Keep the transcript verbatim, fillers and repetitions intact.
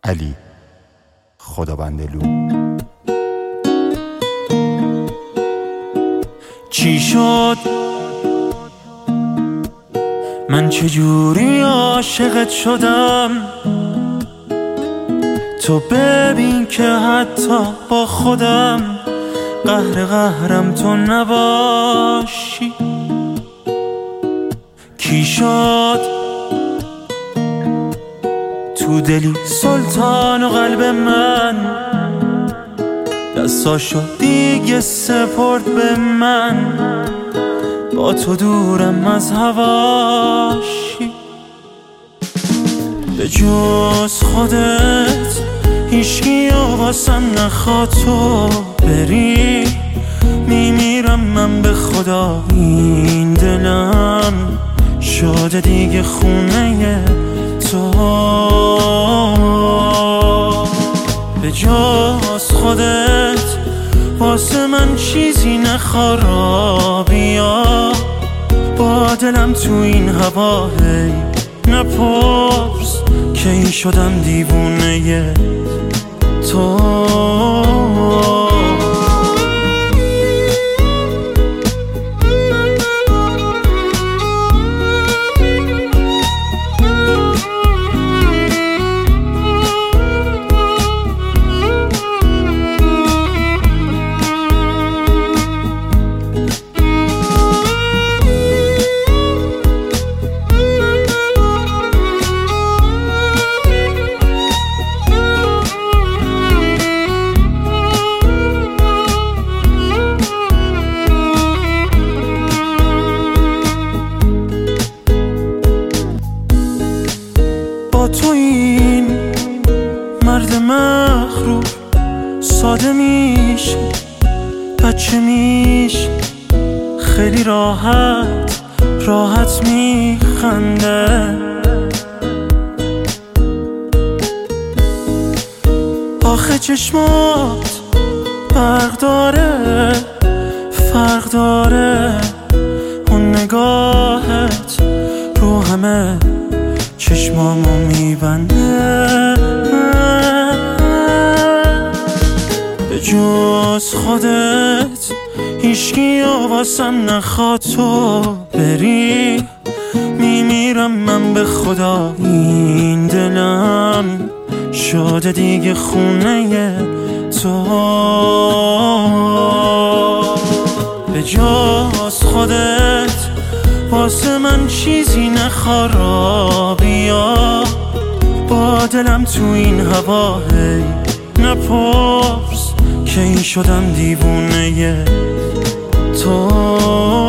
علی خدابندلو. چی شد؟ من چجوری عاشقت شدم؟ تو ببین که حتی با خودم قهر قهرم تو نباشی. کی شد؟ تو دلی سلطان و قلب من دستاشو دیگه سپرد به من، با تو دورم از هواشی. به جز خودت هیچکی واسم نخواد تو بری، میمیرم من به خدا. این دلم شده دیگه خونه تو. به جز خودت واسه من چیزی نخواه، بیا با دلم تو این هوا. هی نپرس که این شدم دیوونه تو. تو این مرد مغرور ساده میشه، بچه میشه، خیلی راحت راحت میخنده. آخه چشمات برق داره، فرق داره، اون نگاهت رو همه چشمامو میبنده. به جز خودت هیچکی واسم نخواد تو بری، میمیرم من به خدا. این دلم شده دیگه خونه تو. به جز خودت واسه من چیزی نخواه، بیا با دلم تو این هوا. هی نپرس که این شدم دیوونه تو.